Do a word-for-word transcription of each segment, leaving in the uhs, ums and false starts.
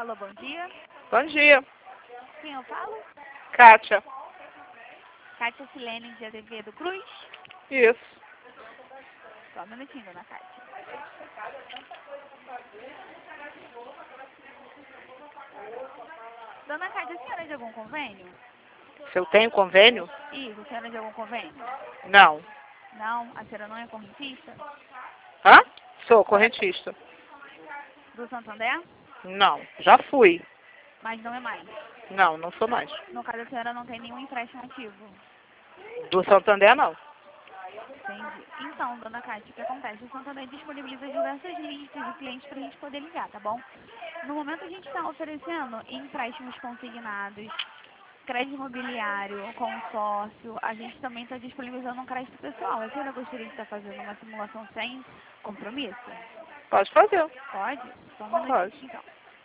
Alô, bom dia. Bom dia. Quem eu falo? Kátia. Kátia Silene de Azevedo Cruz. Isso. Só um minutinho, dona Kátia. Dona Kátia, a senhora é de algum convênio? Se eu tenho convênio? Isso, a senhora é de algum convênio? Não. Não, a senhora não é correntista? Hã? Sou correntista. Do Santander? Não. Já fui. Mas não é mais. Não, não sou mais. No caso, a senhora não tem nenhum empréstimo ativo. Do Santander, não. Entendi. Então, dona Kátia, o que acontece? O Santander disponibiliza diversas listas de clientes para a gente poder ligar, tá bom? No momento, a gente está oferecendo empréstimos consignados, crédito imobiliário, consórcio. A gente também está disponibilizando um crédito pessoal. A senhora gostaria de estar fazendo uma simulação sem compromisso? Pode fazer. Pode? Só um minutinho, Pode. então.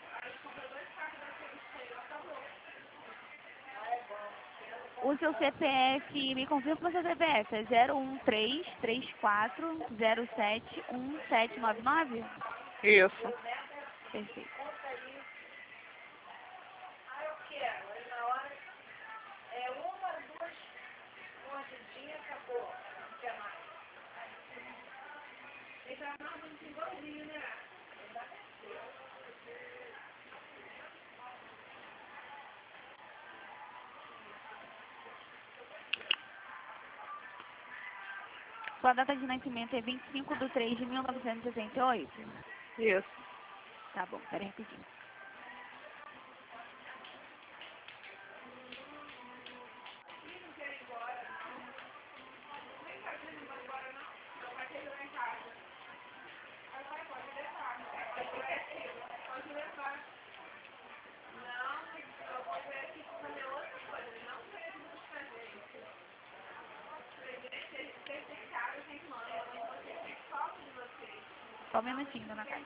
O seu C P F, me confirma o seu C P F, é zero um três três quatro zero sete um sete nove nove? Isso. Perfeito. Sua data de nascimento é vinte e cinco de três de mil novecentos e sessenta e oito? Isso. Tá bom, peraí rapidinho. Só um minutinho, dona Cátia.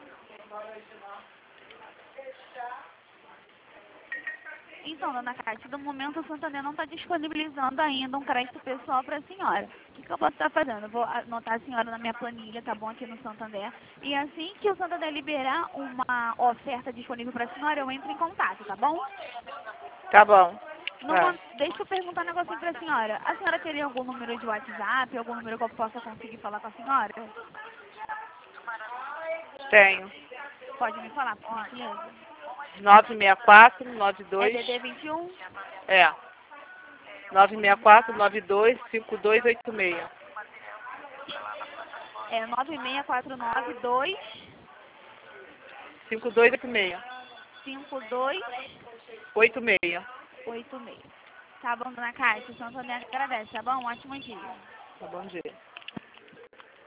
Então, dona Cátia, no momento o Santander não está disponibilizando ainda um crédito pessoal para a senhora. O que, que eu posso estar fazendo? Eu vou anotar a senhora na minha planilha, tá bom, aqui no Santander. E assim que o Santander liberar uma oferta disponível para a senhora, eu entro em contato, tá bom? Tá bom. No, É. deixa eu perguntar um negocinho para a senhora. A senhora teria algum número de WhatsApp, algum número que eu possa conseguir falar com a senhora? Tenho. Pode me falar, por gentileza? nove seis quatro, nove É dois. D D vinte e um? É. nove seis quatro, nove dois, cinco dois oito seis. É nove seis quatro nove dois cinco dois oito seis. cinco dois oito seis. oito seis. Tá bom, dona Cátia, o Santander agradece, tá bom? Um ótimo dia. Tá bom dia.